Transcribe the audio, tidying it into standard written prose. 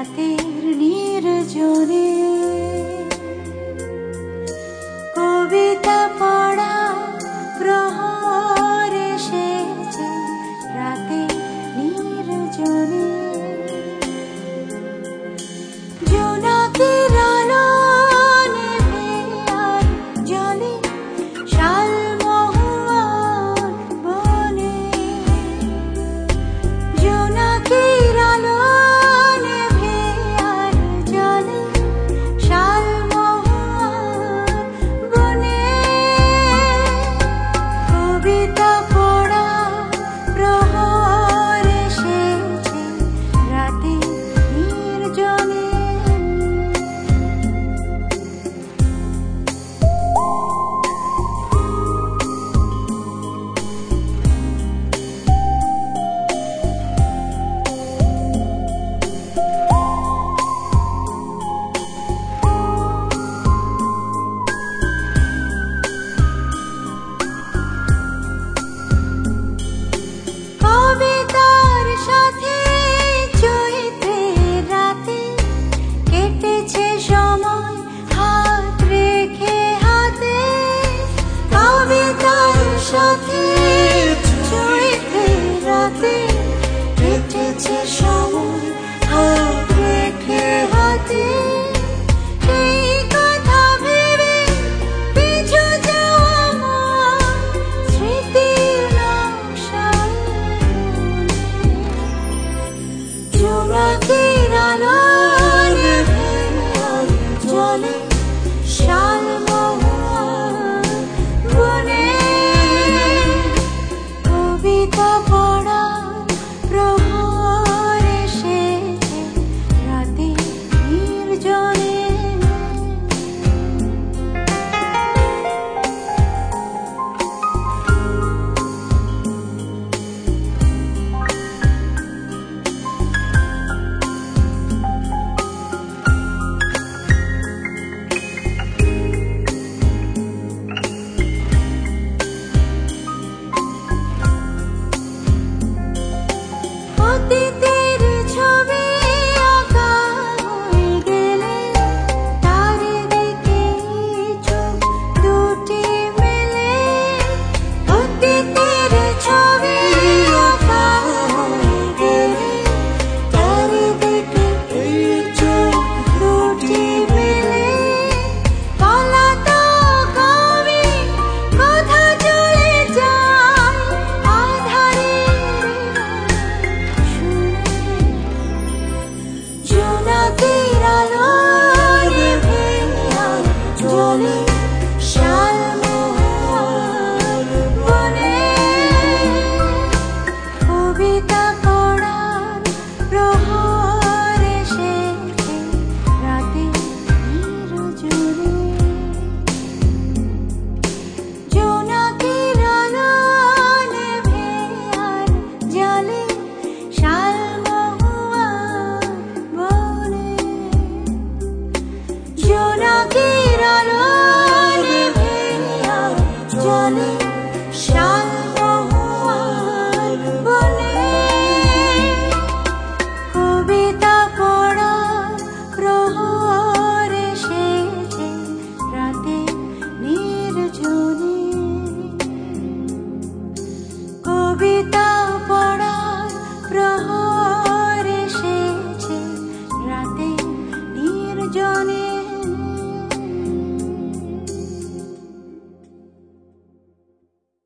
রাতের নির্জনে কবিতা পড়া প্রহর এসেছে রাতের নির্জনে জোনাকির আলো নেভে আর জলে শালমহুয়ার বনে জোনাকির আলো নেভে আর জলে শালমহুয়ার বনে কবিতা পড়া প্রহর এসেছে রাতে নির্জনে কবিতার সাথে চৈত্রের রাতে কেটেছে সময় হাত রেখে হাতে কবিতার সাথে চৈত্রের রাতে কেটেছে সময় হাত রেখে হাতে এই কথা ভেবে পিছু যাওয়া আমার স্মৃতির নকশায় জোনাকির আলো নেভে আর জলে শালমহুয়ার বনে কবিতা পড়ার প্রহর এসেছে রাতে নির্জনে অতীতের ছবি আঁকা হয়ে গেলে তার দিকে চোখ দুটি মেলে অতীতের ছবি আঁকা হয়ে গেলে তার দিকে চোখ দুটি মেলে পলাতক আমি কোথা চলে যাই আধারে জোনাকির আলো নেভে আর জলে শালমহুয়ার বনে কবিতা পড়ার প্রহর এসেছে রাতে নির্জনে জোনাকির আলো নেভে আর জলে শালমহুয়ার বনে জোনাকির আলো নেভে আর জলে